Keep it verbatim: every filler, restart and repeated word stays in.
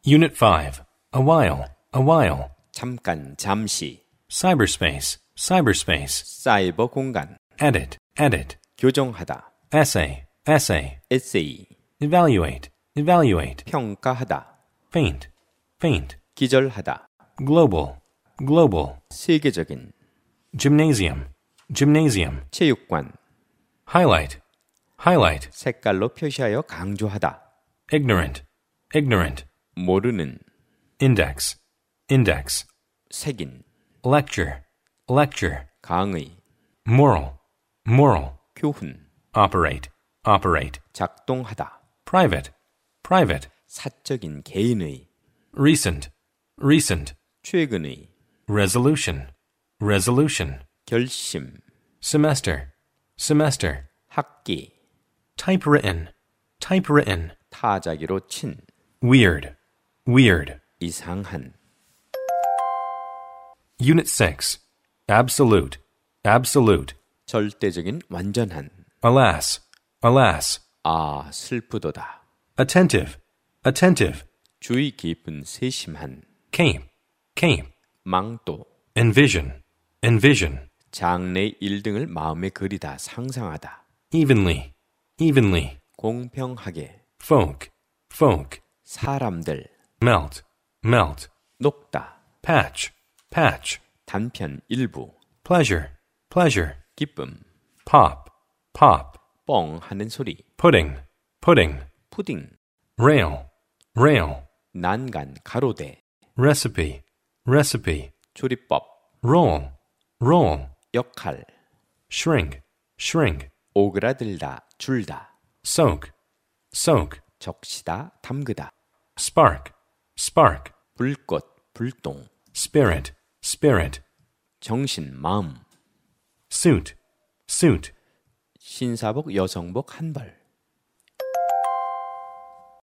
Unit five. A while, a while. 잠깐, 잠시. Cyberspace, cyberspace. 사이버 공간. Edit, edit. 교정하다. Essay, essay. 에세이. Evaluate, evaluate. 평가하다. Faint, faint. 기절하다. Global, global. 세계적인. Gymnasium, gymnasium. 체육관. Highlight, highlight. 색깔로 표시하여 강조하다. Ignorant, ignorant. 모르는. Index, index. 색인. Lecture, lecture. 강의. Moral, moral. 교훈. Operate, operate. 작동하다. Private, private. 사적인 개인의. Recent, recent. 최근의. Resolution, resolution. 결심. Semester, semester. 학기. Typewritten, typewritten. 타자기로 친. Weird, weird. 이상한. Unit six. Absolute, absolute. 절대적인 완전한. Alas, alas. 아, 슬프도다. Attentive, attentive. 주의 깊은 세심한. Cape, cape. 망도. Envision, envision. 장래 일 등을 마음에 그리다 상상하다. Evenly, evenly. 공평하게. Folk, folk. 사람들. Melt, melt. 녹다. Patch, patch. 단편 일부. Pleasure, pleasure. 기쁨. Pop, pop. 뻥 하는 소리. Pudding, pudding. 푸딩. Rail, rail. 난간 가로대. Recipe, recipe. 조리법. Roll, roll. 역할. Shrink, shrink. 오그라들다 줄다. Soak, soak. 적시다 담그다. Spark, spark. 불꽃 불똥. Spirit, spirit. 정신 마음. Suit, suit. 신사복 여성복 한 벌.